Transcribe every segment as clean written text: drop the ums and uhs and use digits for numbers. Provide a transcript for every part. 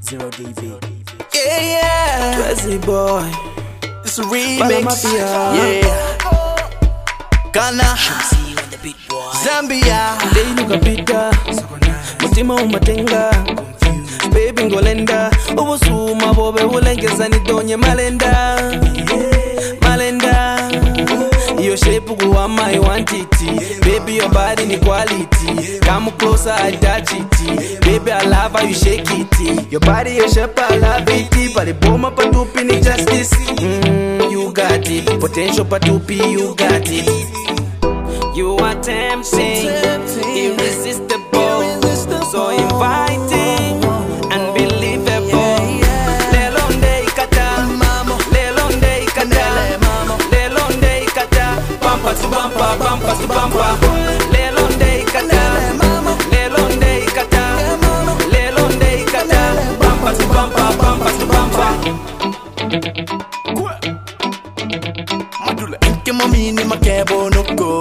Zero DV. Yeah, Twizzy boy. it's a remix. Yeah. Ghana, Zambia. Day nukapita mutima umatenga baby ngolenda ubusuma bobe bulengeza nidonye malenda malenda your shape guwama I want it baby your body ni quality come closer I touch it baby I love how you shake it your body your shape I love it pale boma patupi ni justice you got it potential patupi you got it. You are tempting, irresistible, so inviting, unbelievable. Lelonde ikata, lelonde ikata, lelonde ikata, bumper to bumper, bumper to bumper. Lelonde ikata, lelonde ikata, lelonde ikata, bumper to bumper, bumper to bumper. Inke mami ni makebo noko.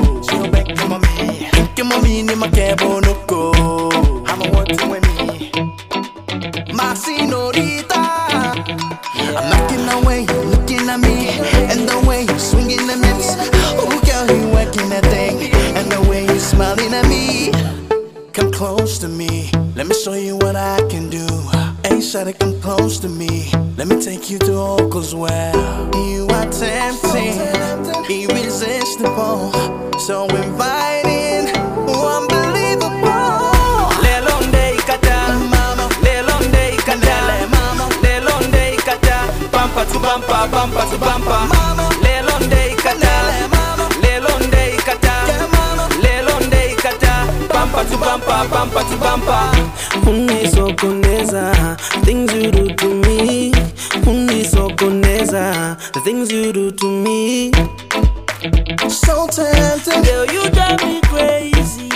Inke mami ni makebo noko. I'm a working with me, my señorita. I'm knocking away, you looking at me, and the way you swinging the hips. Oh girl, you working that thing, and the way you smiling at me. Come close to me, let me show you what I can do. Hey, shawty, come close to me. Let me take you to Uncle's well. You are tempting, irresistible, so inviting, unbelievable. Lelonde ikata, lelonde ikata, lelonde ikata, bumper to bumper, bumper to bumper. Lelonde ikata, lelonde ikata, lelonde ikata, bumper to bumper, bumper to bumper. Unisokoneza, things you do to me. Unisokoneza, the things you do to me. So tempting, Girl, you drive me crazy.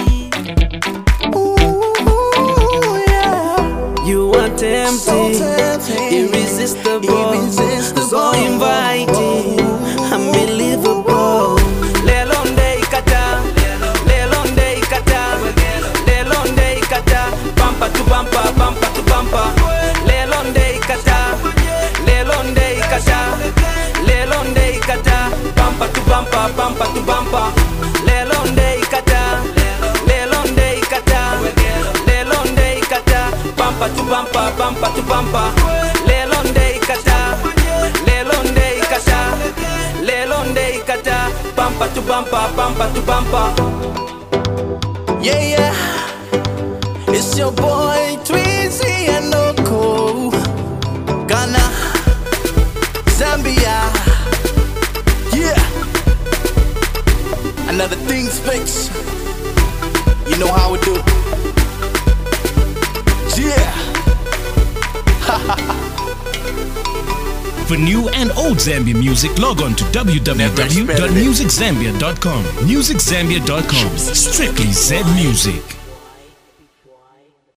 ooh, yeah. You are tempting, So tempting, irresistible, so inviting, unbelievable. Lelonde ikata, lelonde ikata, lelonde ikata, bumper to bumper, bumper to bumper. Lelonde ikata, lelonde ikata, lelonde ikata, bumper to bumper, bumper to bumper. Lelonde ikata, lelonde ikata, lelonde ikata, bumper to bumper, bumper to bumper. Lelonde ikata, lelonde ikata, lelonde ikata, bumper to bumper, bumper to bumper. yeah, yeah. It's your boy Twizzy and Oko. Ghana, Zambia. Yeah. Another thing's fix. You know how we do. Yeah. For new and old Zambia music, log on to www.musiczambia.com. MusicZambia.com. Strictly Z Music.